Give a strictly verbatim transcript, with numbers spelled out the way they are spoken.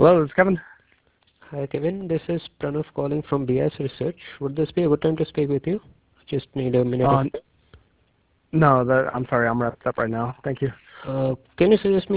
Hello, it's Kevin. Hi Kevin, this is Pranav calling from B S Research. Would this be a good time to speak with you? Just need a minute Uh, of. no, that, I'm sorry, I'm wrapped up right now. Thank you. Uh, can you suggest me